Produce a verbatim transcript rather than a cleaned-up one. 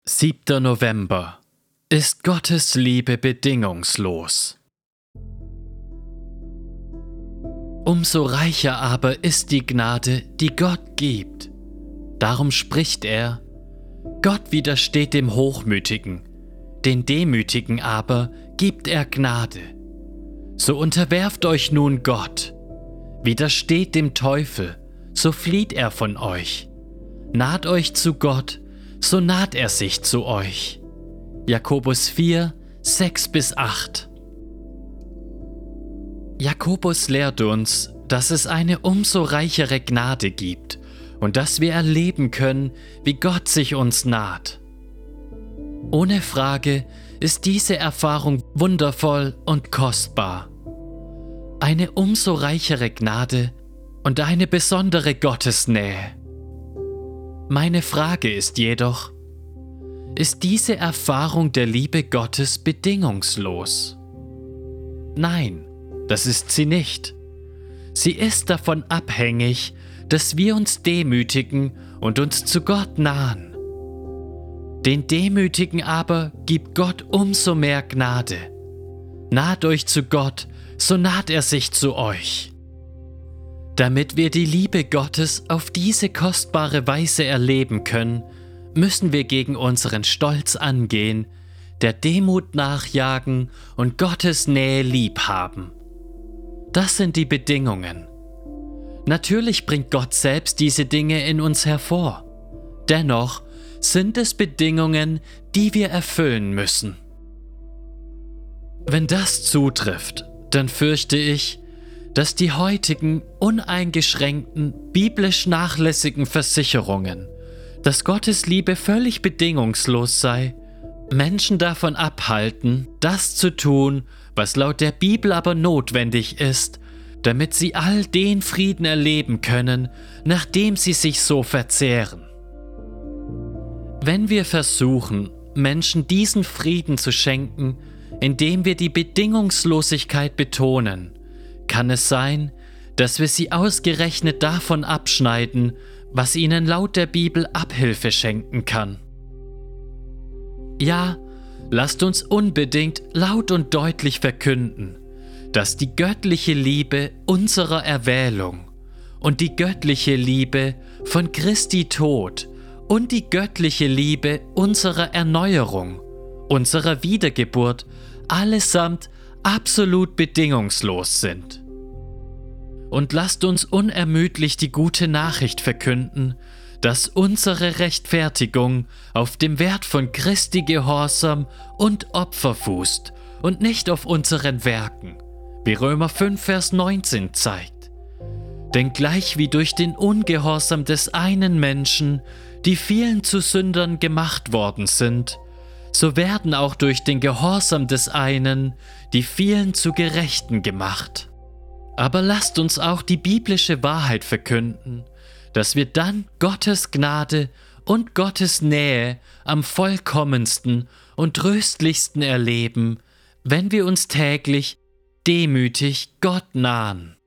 siebter November. Ist Gottes Liebe bedingungslos? Umso reicher aber ist die Gnade, die Gott gibt. Darum spricht er: Gott widersteht dem Hochmütigen, den Demütigen aber gibt er Gnade. So unterwerft euch nun Gott. Widersteht dem Teufel, so flieht er von euch. Naht euch zu Gott, so naht er sich zu euch. Jakobus vier, sechs bis acht. Jakobus lehrt uns, dass es eine umso reichere Gnade gibt und dass wir erleben können, wie Gott sich uns naht. Ohne Frage ist diese Erfahrung wundervoll und kostbar. Eine umso reichere Gnade und eine besondere Gottesnähe. Meine Frage ist jedoch: Ist diese Erfahrung der Liebe Gottes bedingungslos? Nein, das ist sie nicht. Sie ist davon abhängig, dass wir uns demütigen und uns zu Gott nahen. Den Demütigen aber gibt Gott umso mehr Gnade. Naht euch zu Gott, so naht er sich zu euch. Damit wir die Liebe Gottes auf diese kostbare Weise erleben können, müssen wir gegen unseren Stolz angehen, der Demut nachjagen und Gottes Nähe lieb haben. Das sind die Bedingungen. Natürlich bringt Gott selbst diese Dinge in uns hervor. Dennoch sind es Bedingungen, die wir erfüllen müssen. Wenn das zutrifft, dann fürchte ich, dass die heutigen, uneingeschränkten, biblisch nachlässigen Versicherungen, dass Gottes Liebe völlig bedingungslos sei, Menschen davon abhalten, das zu tun, was laut der Bibel aber notwendig ist, damit sie all den Frieden erleben können, nachdem sie sich so verzehren. Wenn wir versuchen, Menschen diesen Frieden zu schenken, indem wir die Bedingungslosigkeit betonen, kann es sein, dass wir sie ausgerechnet davon abschneiden, was ihnen laut der Bibel Abhilfe schenken kann. Ja, lasst uns unbedingt laut und deutlich verkünden, dass die göttliche Liebe unserer Erwählung und die göttliche Liebe von Christi Tod und die göttliche Liebe unserer Erneuerung, unserer Wiedergeburt allesamt absolut bedingungslos sind. Und lasst uns unermüdlich die gute Nachricht verkünden, dass unsere Rechtfertigung auf dem Wert von Christi Gehorsam und Opfer fußt und nicht auf unseren Werken, wie Römer fünf, Vers neunzehn zeigt. Denn gleich wie durch den Ungehorsam des einen Menschen die vielen zu Sündern gemacht worden sind, so werden auch durch den Gehorsam des einen die vielen zu Gerechten gemacht. Aber lasst uns auch die biblische Wahrheit verkünden, dass wir dann Gottes Gnade und Gottes Nähe am vollkommensten und tröstlichsten erleben, wenn wir uns täglich demütig Gott nahen.